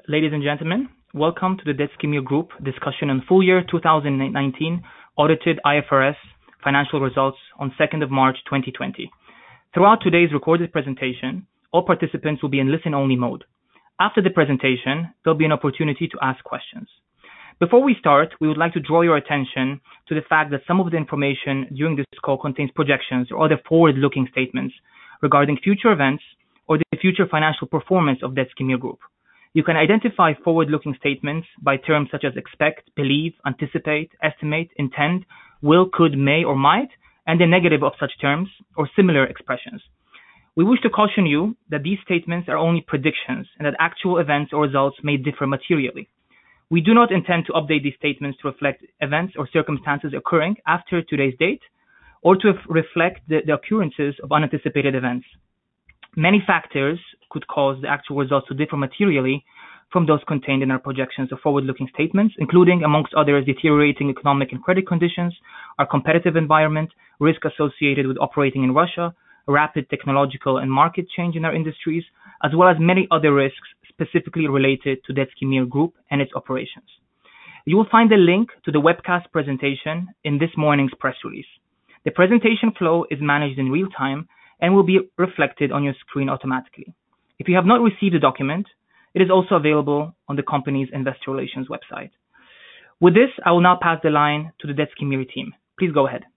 ladies and gentlemen. Welcome to the Deskimir Group discussion on full year 2019 audited IFRS financial results on 2nd of March 2020. Throughout today's recorded presentation, all participants will be in listen-only mode. After the presentation, there'll be an opportunity to ask questions. Before we start, we would like to draw your attention to the fact that some of the information during this call contains projections or other forward-looking statements regarding future events or the future financial performance of Deskimir Group. You can identify forward-looking statements by terms such as expect, believe, anticipate, estimate, intend, will, could, may, or might, and the negative of such terms or similar expressions. We wish to caution you that these statements are only predictions and that actual events or results may differ materially. We do not intend to update these statements to reflect events or circumstances occurring after today's date or to reflect the occurrences of unanticipated events. Many factors could cause the actual results to differ materially from those contained in our projections or forward-looking statements, including, amongst others, deteriorating economic and credit conditions, our competitive environment, risk associated with operating in Russia, rapid technological and market change in our industries, as well as many other risks specifically related to Deskimir Group and its operations. You will find a link to the webcast presentation in this morning's press release. The presentation flow is managed in real time and will be reflected on your screen automatically. If you have not received the document, it is also available on the company's investor relations website. With this, I will now pass the line to the Deskimir team. Please go ahead.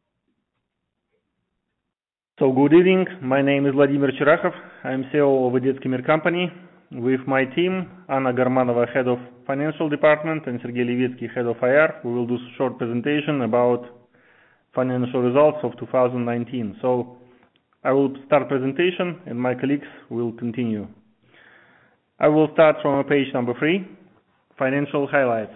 So good evening. My name is Vladimir Chirakhov. I'm CEO of the Deskimir company. With my team, Anna Garmanova, Head of Financial Department, and Sergey Levitsky, Head of IR, we will do a short presentation about financial results of 2019. So I will start presentation and my colleagues will continue. I will start from page number 3, financial highlights.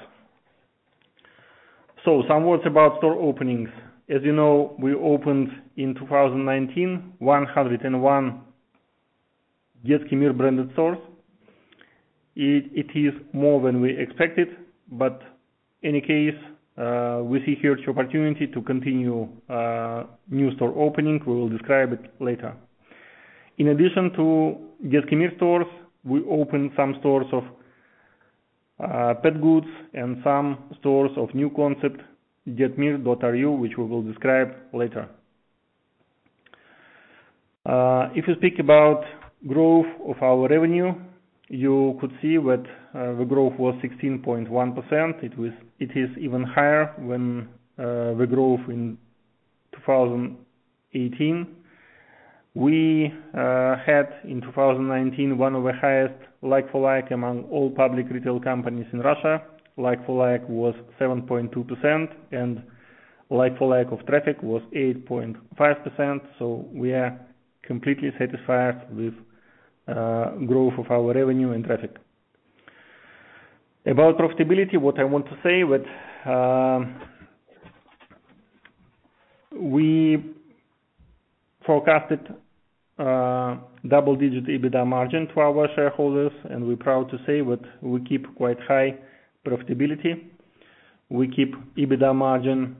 So some words about store openings. As you know, we opened in 2019 101 Deskimir branded stores. It is more than we expected, but in any case, we see huge opportunity to continue new store opening. We will describe it later. In addition to Deskimir stores, we opened some stores of pet goods and some stores of new concept, Detmir.ru, which we will describe later. If you speak about growth of our revenue, you could see that the growth was 16.1%. It is even higher than the growth in 2018. We had in 2019 one of the highest like-for-like among all public retail companies in Russia. Like-for-like was 7.2% and like-for-like of traffic was 8.5%. So we are completely satisfied with growth of our revenue and traffic. About profitability, what I want to say that we forecasted double-digit EBITDA margin to our shareholders, and we're proud to say that we keep quite high profitability. We keep EBITDA margin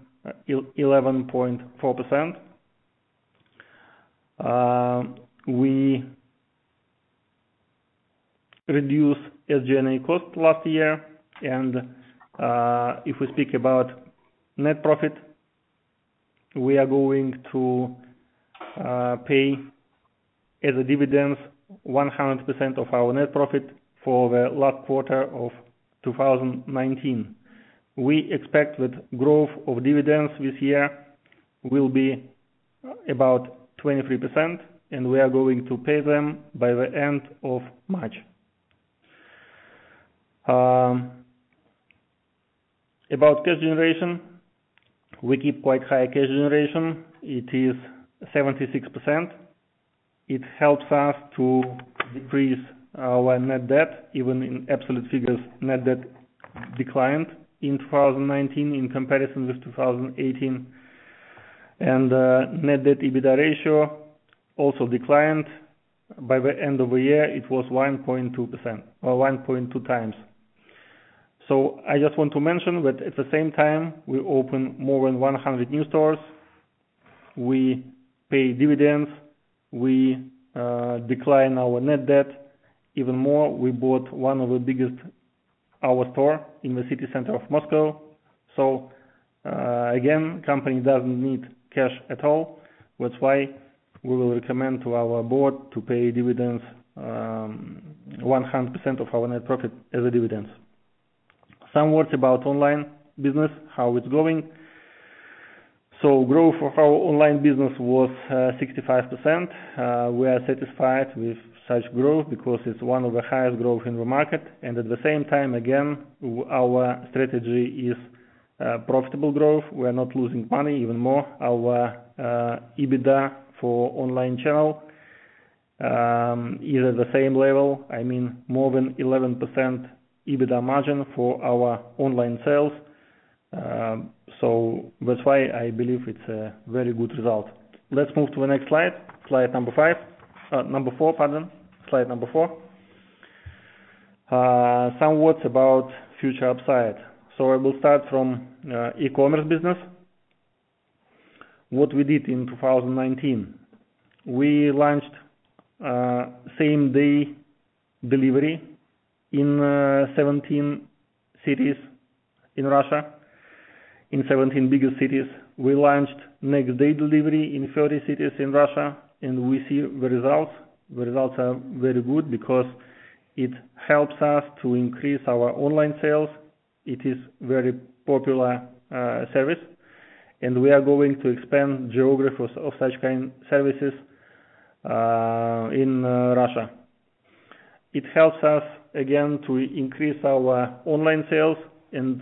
11.4%. We reduce SG&A cost last year, and if we speak about net profit, we are going to pay as a dividends 100% of our net profit for the last quarter of 2019. We expect that growth of dividends this year will be about 23%, and we are going to pay them by the end of March. About cash generation, we keep quite high cash generation. It is 76%. It helps us to decrease our net debt. Even in absolute figures, net debt declined in 2019 in comparison with 2018. And net debt EBITDA ratio also declined. By the end of the year, it was 1.2% or 1.2 times. So I just want to mention that at the same time, we open more than 100 new stores. We pay dividends. We decline our net debt, Even more, we bought one of the biggest our store in the city center of Moscow. So again, company doesn't need cash at all. That's why we will recommend to our board to pay dividends, 100% of our net profit as a dividends. Some words about online business, how it's going. So growth of our online business was 65%. We are satisfied with such growth because it's one of the highest growth in the market. And at the same time, again, our strategy is profitable growth. We are not losing money. Even more, our EBITDA for online channel is at the same level. I mean, more than 11% EBITDA margin for our online sales. So that's why I believe it's a very good result. Let's move to the next slide. Slide number 4, pardon. Slide number 4. Some words about future upside. So I will start from e-commerce business. What we did in 2019, we launched same day delivery in 17 cities in Russia, in 17 biggest cities. We launched next day delivery in 30 cities in Russia, and we see the results. The results are very good because it helps us to increase our online sales. It is very popular service, and we are going to expand geographies of such kind services in Russia. It helps us again to increase our online sales, and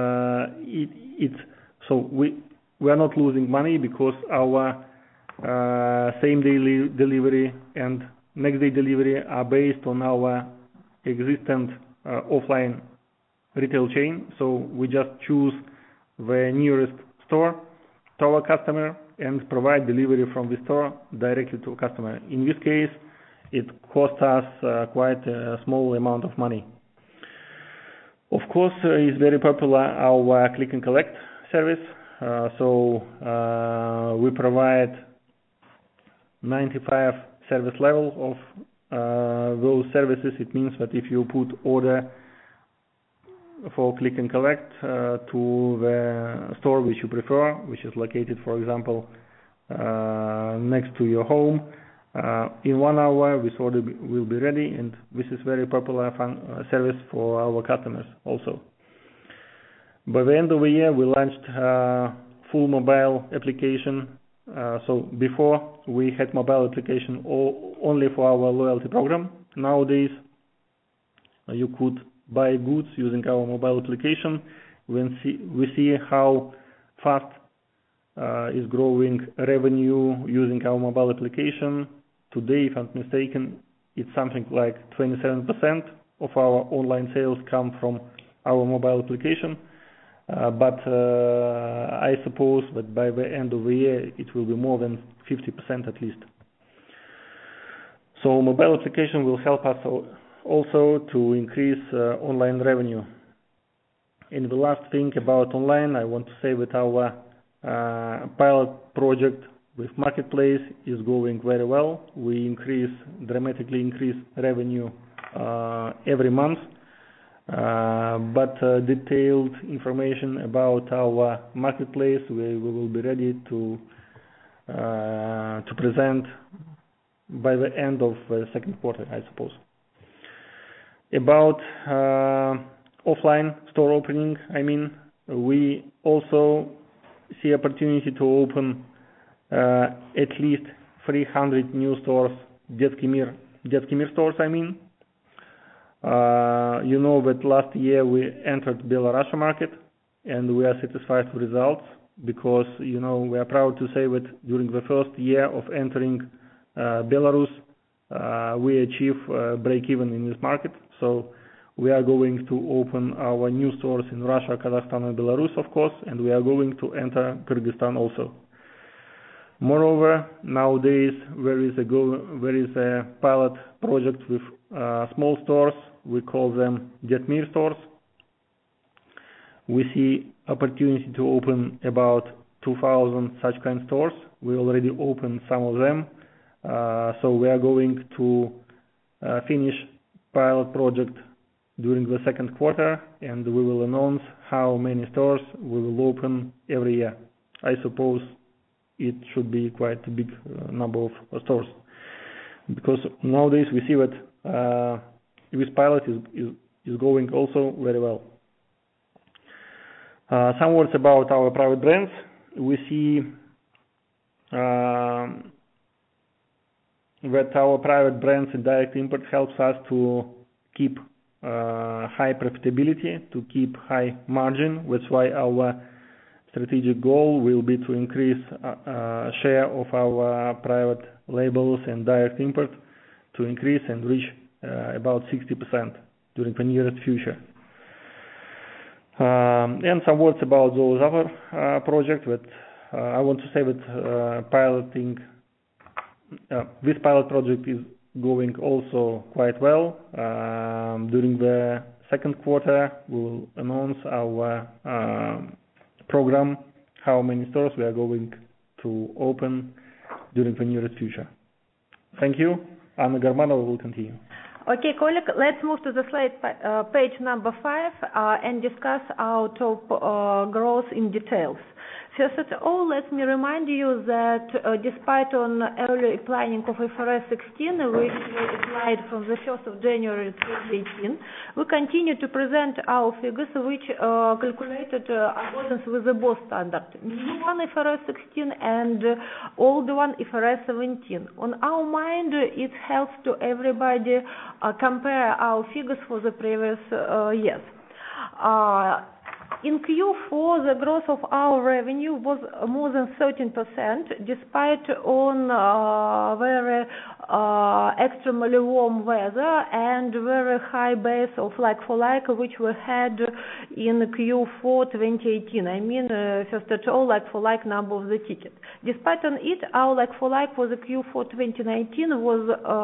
so we are not losing money because our same day delivery and next day delivery are based on our existing offline retail chain. So we just choose the nearest store to our customer and provide delivery from the store directly to a customer. In this case, it costs us quite a small amount of money. Of course, it's very popular our click and collect service. So we provide 95 service level of those services. It means that if you put order for click and collect to the store which you prefer, which is located, for example, next to your home, in 1 hour this order will be ready, and this is very popular service for our customers also. By the end of the year, we launched full mobile application. So before we had mobile application only for our loyalty program. Nowadays, you could buy goods using our mobile application. We see how fast is growing revenue using our mobile application. Today, if I'm not mistaken, it's something like 27% of our online sales come from our mobile application. But I suppose that by the end of the year, it will be more than 50% at least. So mobile application will help us also to increase online revenue. And the last thing about online, I want to say that our pilot project with Marketplace is going very well. We dramatically increase revenue every month. But detailed information about our Marketplace, we will be ready to present by the end of the second quarter, I suppose. About offline store opening, I mean, we also see opportunity to open at least 300 new stores, Детский мир stores, I mean. You know that last year we entered Belarus market, and we are satisfied with results because, you know, we are proud to say that during the first year of entering Belarus, we achieve break-even in this market. So we are going to open our new stores in Russia, Kazakhstan, and Belarus, of course, and we are going to enter Kyrgyzstan also. Moreover, nowadays there is a pilot project with small stores. We call them Детмир stores. We see opportunity to open about 2,000 such kind of stores. We already opened some of them. So we are going to finish pilot project during the second quarter, and we will announce how many stores we will open every year. I suppose it should be quite a big number of stores, because nowadays we see that this pilot is going also very well. Some words about our private brands. We see that our private brands and direct import helps us to keep high profitability, to keep high margin. That's why our strategic goal will be to increase share of our private labels and direct import to increase and reach about 60% during the nearest future. And some words about those other projects that I want to say that this pilot project is going also quite well. During the second quarter, we will announce our program, how many stores we are going to open during the nearest future. Thank you. Anna Garmanova will continue. Okay, colleague, let's move to the slide page number 5 and discuss our top growth in details. First of all, let me remind you that despite on early planning of IFRS 16, which was applied from the 1st of January 2018, we continue to present our figures which calculated accordance with the both standard, new one IFRS 16 and old one IFRS 17. On our mind, it helps to everybody compare our figures for the previous years. In Q4, the growth of our revenue was more than 13%, despite on very extremely warm weather and very high base of like-for-like, which we had in Q4 2018. I mean, first of all, like-for-like number of the ticket. Despite on it, our like-for-like for the Q4 2019 was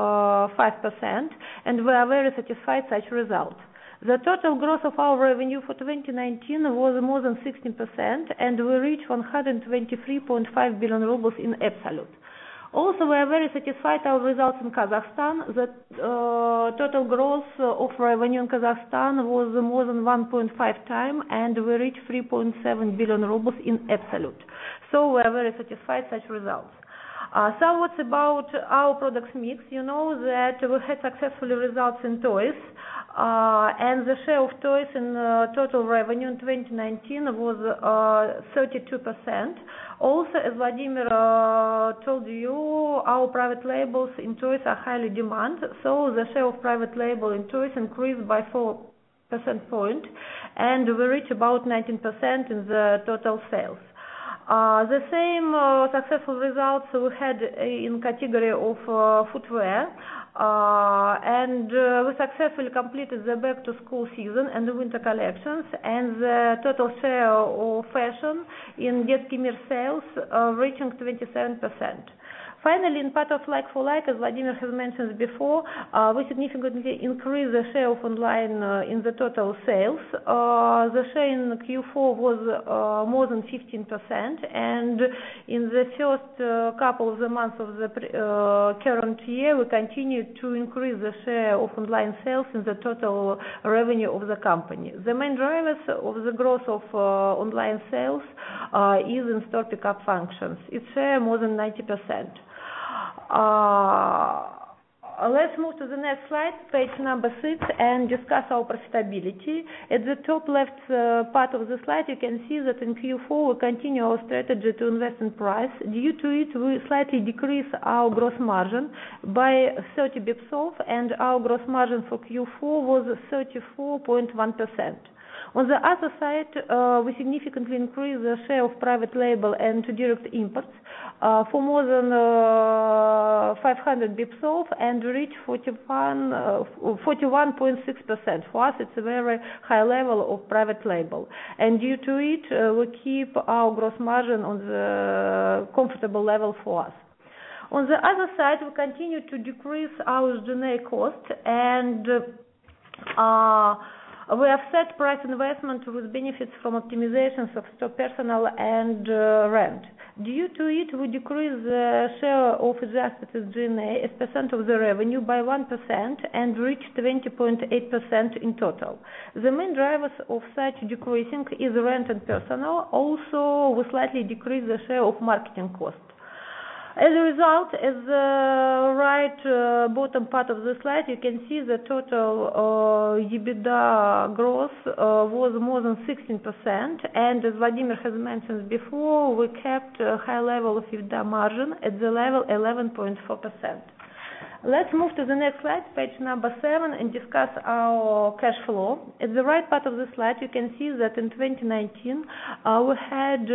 5%, and we are very satisfied such results. The total growth of our revenue for 2019 was more than 16%, and we reached 123.5 billion rubles in absolute. Also, we are very satisfied our results in Kazakhstan. The total growth of revenue in Kazakhstan was more than 1.5 times, and we reached 3.7 billion rubles in absolute. So we are very satisfied such results. Some words about our products mix. You know that we had successful results in toys. And the share of toys in total revenue in 2019 was 32%. Also, as Vladimir told you, our private labels in toys are highly demanded, so the share of private label in toys increased by 4 percentage points, and we reach about 19% in the total sales. The same successful results we had in category of footwear, and we successfully completed the back-to-school season and the winter collections, and the total share of fashion in Детский мир sales reaching 27%. Finally, in part of like-for-like, as Vladimir has mentioned before, we significantly increased the share of online in the total sales. The share in Q4 was more than 15%, and in the first couple of the months of the current year, we continue to increase the share of online sales in the total revenue of the company. The main drivers of the growth of online sales is in store pickup functions. Its share more than 90%. Let's move to the next slide, page number 6, and discuss our profitability. At the top left part of the slide, you can see that in Q4 we continue our strategy to invest in price. Due to it, we slightly decrease our gross margin by 30 bips off, and our gross margin for Q4 was 34.1%. On the other side, we significantly increased the share of private label and direct imports for more than 500 bips off and reach 41.6%. For us, it's a very high level of private label. And due to it, we keep our gross margin on the comfortable level for us. On the other side, we continue to decrease our SG&A cost, and we have set price investment with benefits from optimizations of store personnel and rent. Due to it, we decreased the share of adjusted SG&A as percent of the revenue by 1% and reached 20.8% in total. The main drivers of such decreasing is rent and personnel. Also, we slightly decreased the share of marketing costs. As a result, at the right bottom part of the slide, you can see the total EBITDA growth was more than 16%, and as Vladimir has mentioned before, we kept a high level of EBITDA margin at the level 11.4%. Let's move to the next slide, page number 7, and discuss our cash flow. At the right part of the slide, you can see that in 2019, we had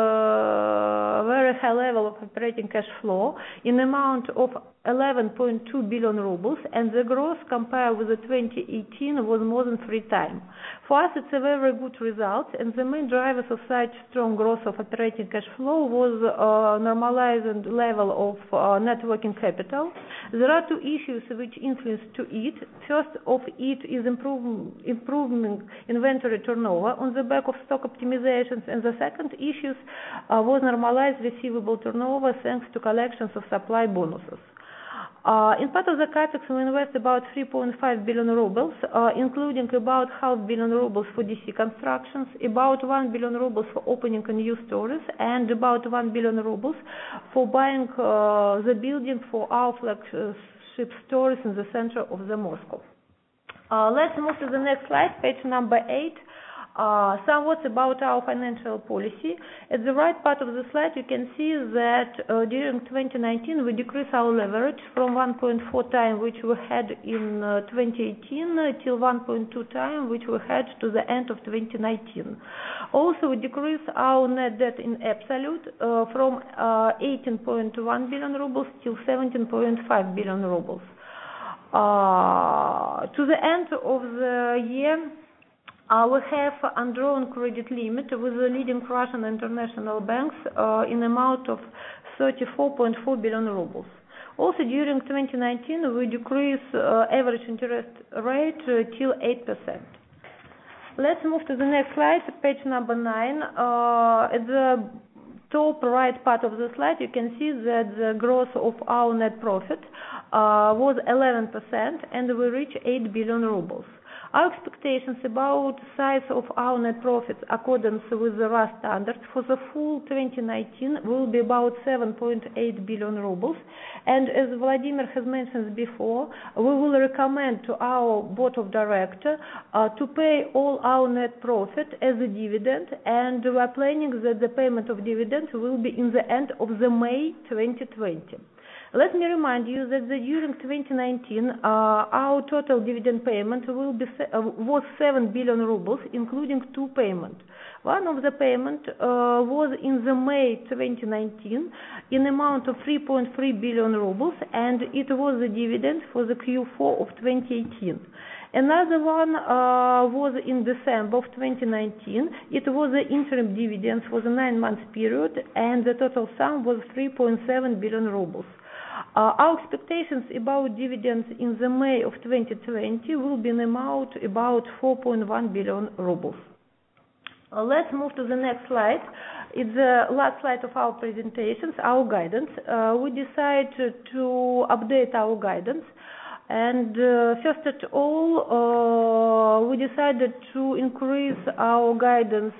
a very high level of operating cash flow in amount of 11.2 billion rubles, and the growth compared with the 2018 was more than 3 times. For us, it's a very good result, and the main drivers of such strong growth of operating cash flow was normalized level of net working capital. There are 2 issues which influence to it. First of it is improving inventory turnover on the back of stock optimizations, and the second issue was normalized receivable turnover thanks to collections of supply bonuses. In part of the capex, we invest about 3.5 billion rubles, including about 500 million rubles for DC constructions, about 1 billion rubles for opening new stores, and about 1 billion rubles for buying the building for our flagship stores in the center of the Moscow. Let's move to the next slide, page number 8. Some words about our financial policy. At the right part of the slide, you can see that during 2019 we decreased our leverage from 1.4 times, which we had in 2018, till 1.2 times, which we had to the end of 2019. Also, we decreased our net debt in absolute from 18.1 billion rubles till 17.5 billion rubles. To the end of the year, we have undrawn credit limit with the leading Russian international banks in amount of 34.4 billion rubles. Also, during 2019, we decreased average interest rate till 8%. Let's move to the next slide, page number 9. At the top right part of the slide, you can see that the growth of our net profit was 11%, and we reached 8 billion rubles. Our expectations about the size of our net profits accordance with the RAS standards for the full 2019 will be about 7.8 billion rubles. And as Vladimir has mentioned before, we will recommend to our board of directors to pay all our net profit as a dividend, and we are planning that the payment of dividends will be in the end of the May 2020. Let me remind you that during 2019, our total dividend payment was 7 billion rubles, including 2 payments. One of the payment was in the May 2019 in amount of 3.3 billion rubles, and it was a dividend for the Q4 of 2018. Another one was in December of 2019. It was the interim dividend for the 9-month period, and the total sum was 3.7 billion rubles. Our expectations about dividends in the May of 2020 will be an amount about 4.1 billion rubles. Let's move to the next slide. It's the last slide of our presentations, our guidance. We decided to update our guidance. And first of all, we decided to increase our guidance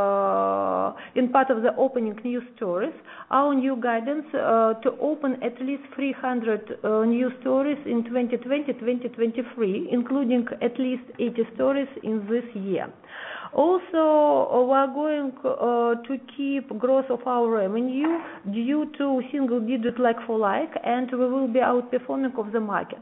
in part of the opening new stores. Our new guidance to open at least 300 new stores in 2020-2023, including at least 80 stores in this year. Also, we are going to keep growth of our revenue due to single-digit like-for-like, and we will be outperforming of the market.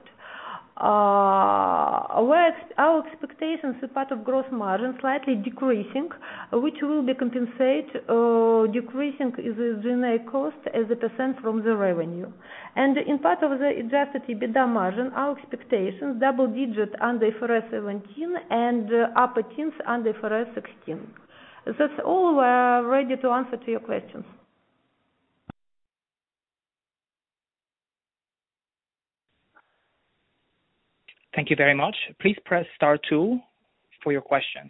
Our expectations are part of gross margin slightly decreasing, which will be compensated decreasing is the SG&A cost as a percent from the revenue. And in part of the adjusted EBITDA margin, our expectations double-digit under IFRS 17 and upper teens under IFRS 16. That's all. We're ready to answer to your questions. Thank you very much. Please press star 2 for your questions.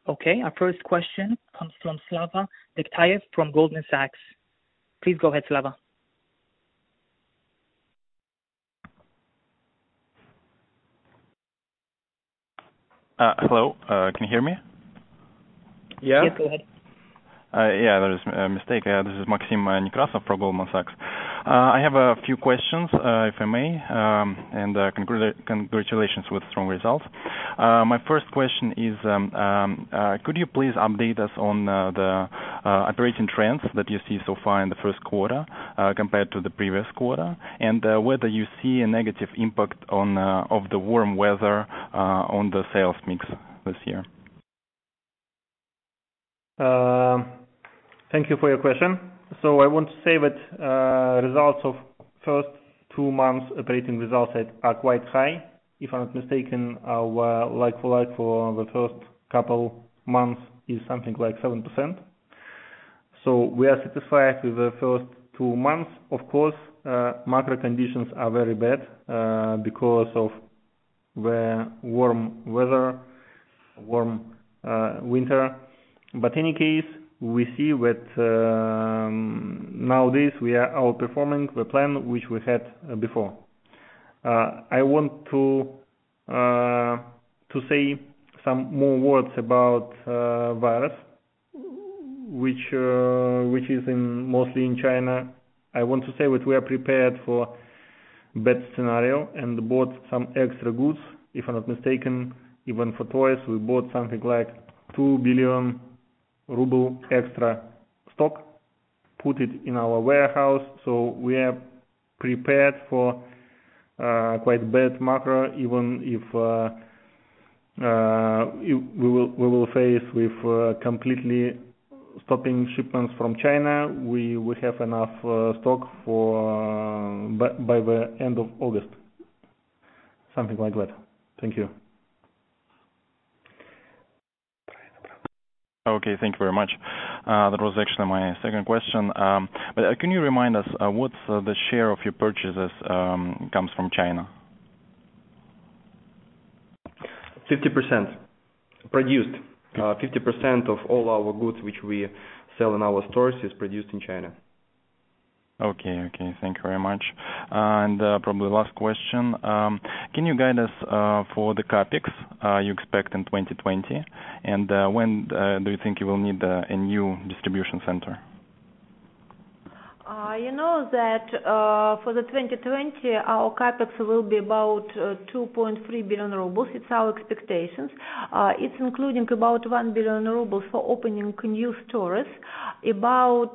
Okay, our first question comes from Slava Dektayev from Goldman Sachs. Please go ahead, Slava. Hello, can you hear me? Yeah. Yes, go ahead. There is a mistake. This is Maxim Nekrasov from Goldman Sachs. I have a few questions, if I may, and congratulations with strong results. My first question is, could you please update us on the operating trends that you see so far in the first quarter compared to the previous quarter, and whether you see a negative impact of the warm weather on the sales mix this year? Thank you for your question. So I want to say that results of first 2 months operating results are quite high. If I'm not mistaken, our like-for-like for the first couple months is something like 7%. So we are satisfied with the first 2 months. Of course, macro conditions are very bad because of the warm weather, warm winter. But in any case, we see that nowadays we are outperforming the plan which we had before. I want to say some more words about virus, which is mostly in China. I want to say that we are prepared for bad scenario and bought some extra goods. If I'm not mistaken, even for toys, we bought something like 2 billion ruble extra stock, put it in our warehouse, so we are prepared for quite bad macro, even if we will face with completely stopping shipments from China. We have enough stock for by the end of August, something like that. Thank you. Okay, thank you very much. That was actually my second question. But can you remind us what's the share of your purchases comes from China? 50% produced. 50% of all our goods which we sell in our stores is produced in China. Okay, thank you very much. And probably last question. Can you guide us for the capex you expect in 2020? And when do you think you will need a new distribution center? You know that for the 2020, our capex will be about 2.3 billion rubles. It's our expectations. It's including about 1 billion rubles for opening new stores, about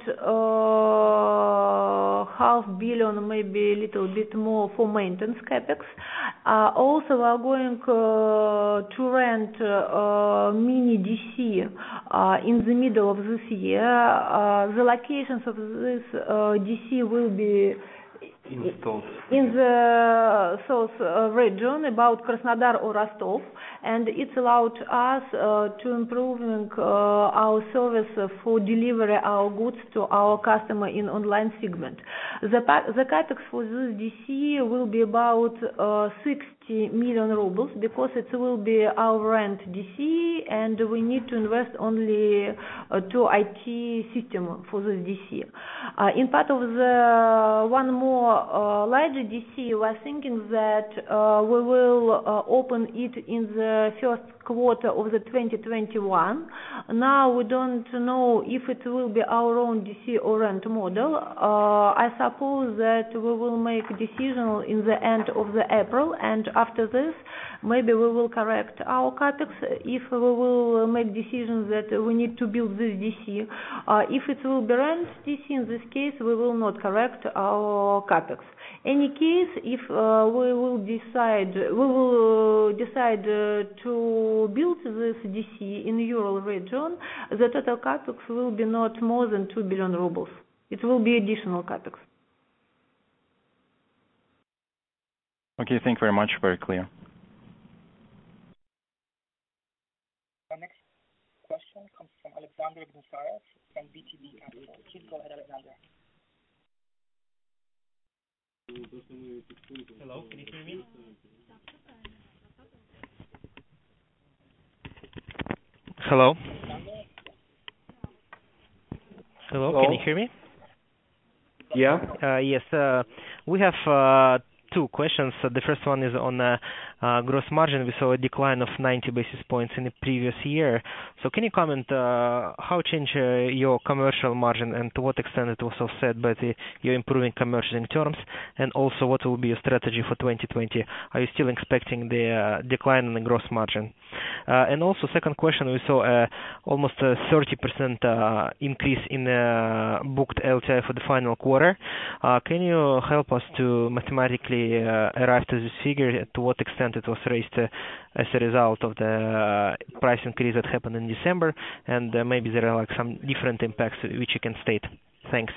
half billion, maybe a little bit more for maintenance capex. Also, we are going to rent mini DC in the middle of this year. The locations of this DC will be in the south region, about Krasnodar or Rostov, and it's allowed us to improving our service for delivery our goods to our customer in online segment. The capex for this DC will be about 60 million rubles because it will be our rent DC, and we need to invest only to IT system for this DC. In part of the one more larger DC, we are thinking that we will open it in the first quarter of the 2021. Now we don't know if it will be our own DC or rent model. I suppose that we will make a decision in the end of the April, and after this maybe we will correct our capex if we will make decisions that we need to build this DC. If it will be rent DC, in this case we will not correct our capex. Any case, if we will decide to build this DC in Ural region, the total capex will be not more than 2 billion rubles. It will be additional capex. Okay, thank you very much. Very clear. Our next question comes from Alexander Gnusarev from VTB Capital. Please go ahead, Alexander. Hello, can you hear me? Hello? Hello, can you hear me? Yeah. Yes. We have two questions. The first one is on gross margin. We saw a decline of 90 basis points in the previous year. So can you comment how change your commercial margin and to what extent it was offset by your improving commercial terms? And also, what will be your strategy for 2020? Are you still expecting the decline in the gross margin? And also, second question, we saw almost a 30% increase in booked LTI for the final quarter. Can you help us to mathematically arrive to this figure? To what extent it was raised as a result of the price increase that happened in December, and maybe there are some different impacts which you can state. Thanks.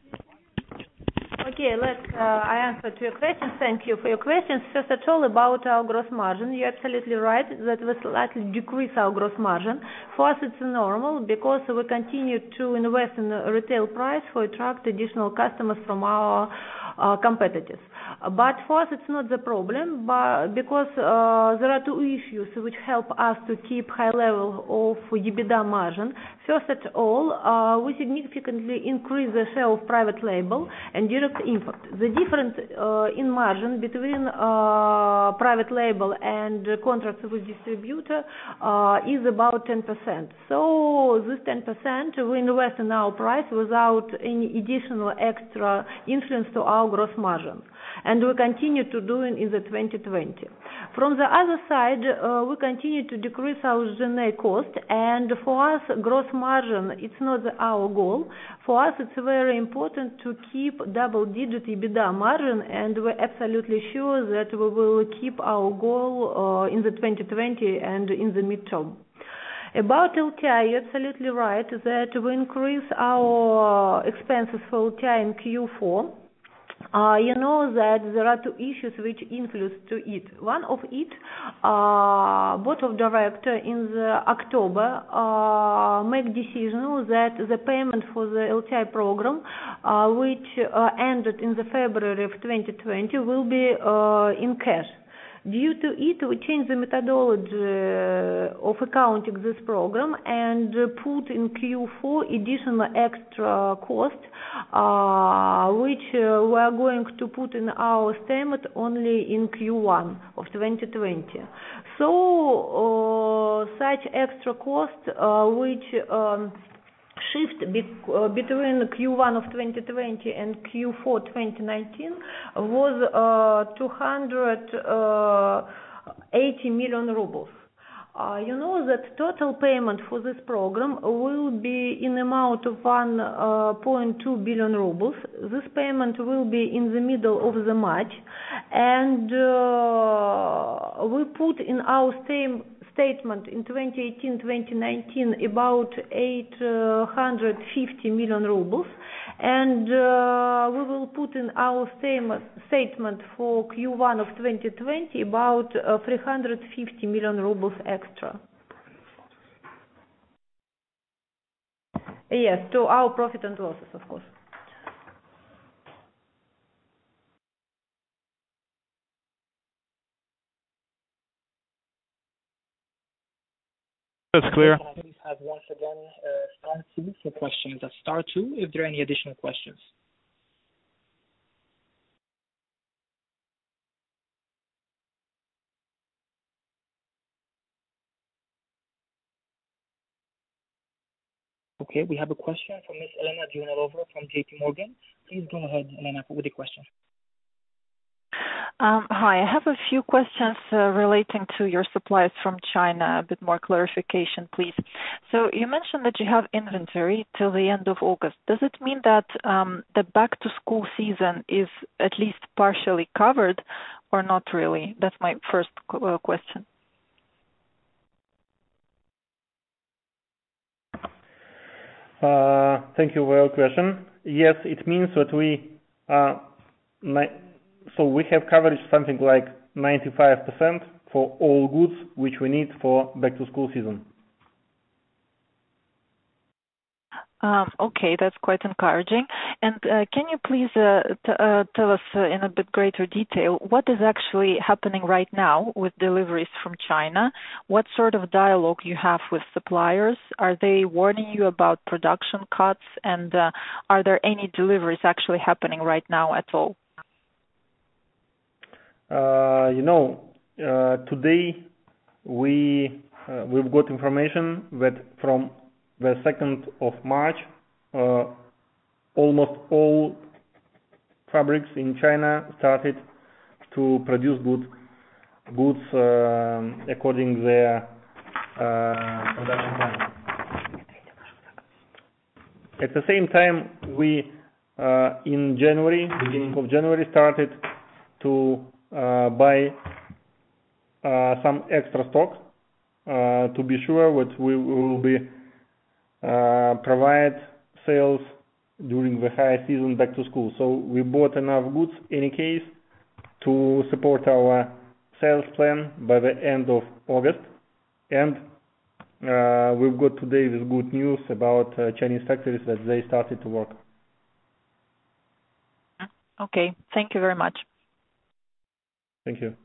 Okay, I answer to your questions. Thank you for your questions. First of all, about our gross margin, you're absolutely right that we slightly decrease our gross margin. For us, it's normal because we continue to invest in retail price for attract additional customers from our competitors. But for us, it's not the problem, because there are two issues which help us to keep high level of EBITDA margin. First of all, we significantly increase the share of private label and direct import. The difference in margin between private label and contracts with distributor is about 10%. So this 10% we invest in our price without any additional extra influence to our gross margin. And we continue to do it in the 2020. From the other side, we continue to decrease our G&A cost, and for us, gross margin, it's not our goal. For us, it's very important to keep double-digit EBITDA margin, and we're absolutely sure that we will keep our goal in the 2020 and in the midterm. About LTI, you're absolutely right that we increase our expenses for LTI in Q4. You know that there are two issues which influence to it. One of it, board of directors in October make decision that the payment for the LTI program, which ended in the February of 2020, will be in cash. Due to it, we changed the methodology of accounting this program and put in Q4 additional extra cost, which we are going to put in our statement only in Q1 of 2020. So such extra cost, which shift between Q1 of 2020 and Q4 2019 was 280 million rubles. You know that total payment for this program will be in amount of 1.2 billion rubles. This payment will be in the middle of the March, and we put in our statement in 2018-2019 about 850 million rubles, and we will put in our statement for Q1 of 2020 about 350 million rubles extra. Yes, to our profit and losses, of course. That's clear. Please have once again star 2 for questions. That's star 2 if there are any additional questions. Okay, we have a question from Ms. Elena Dionalova from JP Morgan. Please go ahead, Elena, with the question. Hi, I have a few questions relating to your supplies from China, a bit more clarification, please. So you mentioned that you have inventory till the end of August. Does it mean that the back-to-school season is at least partially covered or not really? That's my first question. Thank you for your question. Yes, it means that we have coverage something like 95% for all goods which we need for back-to-school season. Okay, that's quite encouraging. And can you please tell us in a bit greater detail what is actually happening right now with deliveries from China? What sort of dialogue you have with suppliers? Are they warning you about production cuts? And are there any deliveries actually happening right now at all? Today we've got information that from the 2nd of March, almost all fabrics in China started to produce goods according to their production plan. At the same time, we in January, beginning of January, started to buy some extra stock to be sure that we will be provide sales during the high season back to school. So we bought enough goods in any case to support our sales plan by the end of August. And we've got today this good news about Chinese factories that they started to work. Okay, thank you very much. Thank you.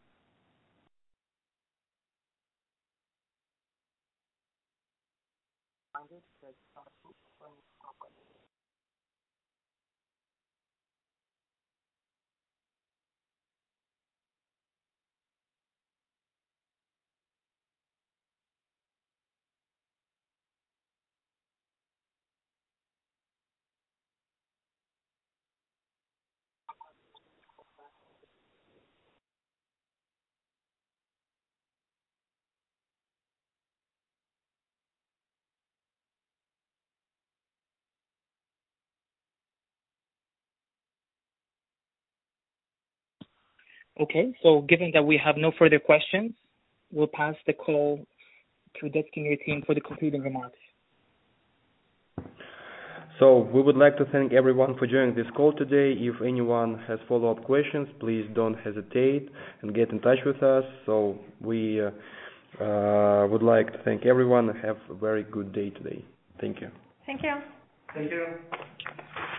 Okay, so given that we have no further questions, we'll pass the call to Deskimir team for the concluding remarks. So we would like to thank everyone for joining this call today. If anyone has follow-up questions, please don't hesitate and get in touch with us. So we would like to thank everyone and have a very good day today. Thank you. Thank you. Thank you.